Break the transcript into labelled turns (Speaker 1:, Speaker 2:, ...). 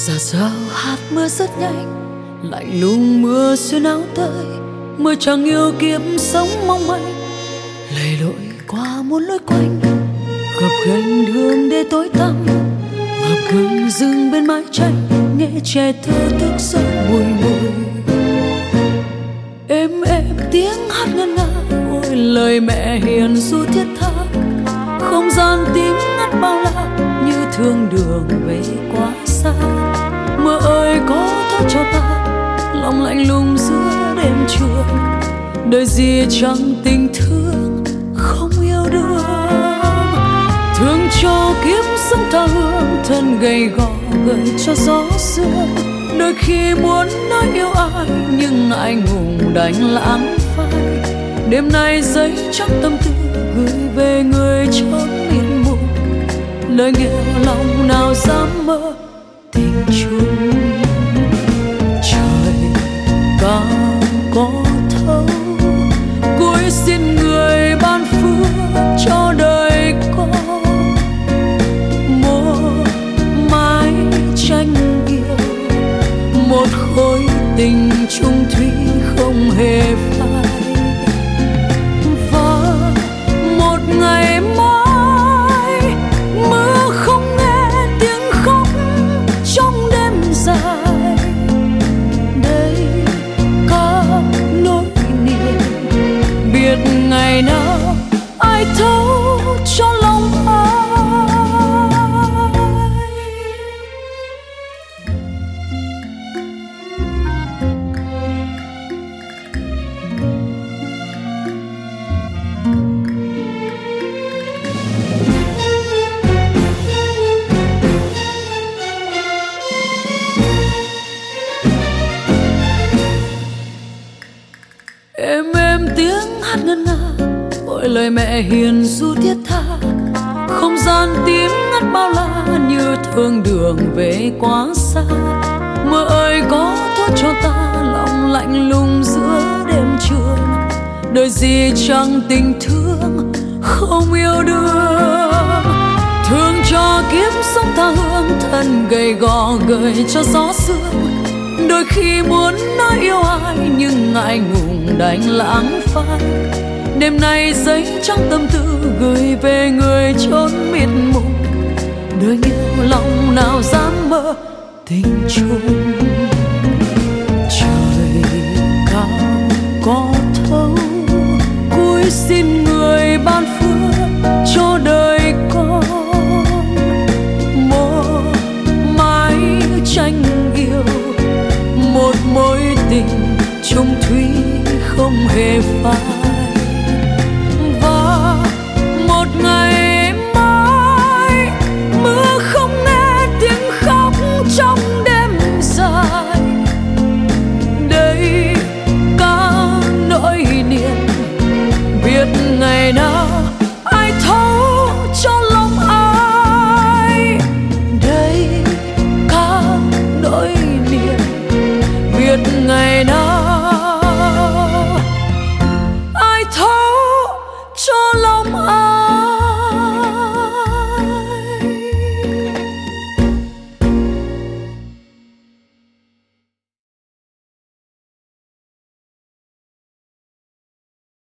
Speaker 1: Rào rào hạt mưa rất nhanh, lạnh lùng mưa xuyên áo tơi. Mưa chẳng yêu kiếp sống mong manh, lầy lội qua muôn lối quanh. Gập ghềnh đường đê tối tăm, ngập ngừng dừng bên mái tranh. Nghe trẻ thơ thức giấc bùi ngùi, êm êm tiếng hát ngân nga. Ôi lời mẹ hiền ru thiết tha, không gian tím ngắt bao la như thương đường về quá xa. Mưa ơi có thấu cho ta, lòng lạnh lùng giữa đêm trường. Đời gì chẳng tình thương, không yêu đương. Thương cho kiếp sống tha hương, thân gầy gò gợi cho gió sương. Đôi khi muốn nói yêu ai, nhưng ngại ngùng đành lãng phai. Đêm nay giấy trắng tâm tư, gửi về người chốn miền mù. Lời nghèo lòng nào dám mơ tình chung. Trời cao có thấu, cúi xin người ban phước cho đời con. Một mái tranh yêu, một khối tình chung thủy không hề phai. Và một ngày mai mưa không nghe tiếng khóc trong đêm dài. Đây có nỗi niềm, biết ngày nào ai thấu cho lòng ai. Êm êm tiếng hát ngân nga, ôi lời mẹ hiền ru thiết tha. Không gian tím ngắt bao la như thương đường về quá xa. Mưa ơi có thốt cho ta, lòng lạnh lùng giữa đêm trường. Đời gì chẳng tình thương, không yêu đương. Thương cho kiếp sống tha hương, thân gầy gò gợi cho gió sương. Đôi khi muốn nói yêu ai, nhưng ngại ngùng đành lãng phai. Đêm nay giấy trắng tâm tư, gửi về người chốn miệt mùng. Đời nghèo lòng nào dám mơ tình chung. Trời cao có thấu, cúi xin người ban phước cho đời con. Một mái tranh yêu, một mối tình chung thủy không hề phai. Và một ngày mai mưa không nghe tiếng khóc trong đêm dài. Đây cả nỗi niềm, biết ngày nào ai thấu cho lòng ai. Đây cả nỗi niềm, biết ngày nào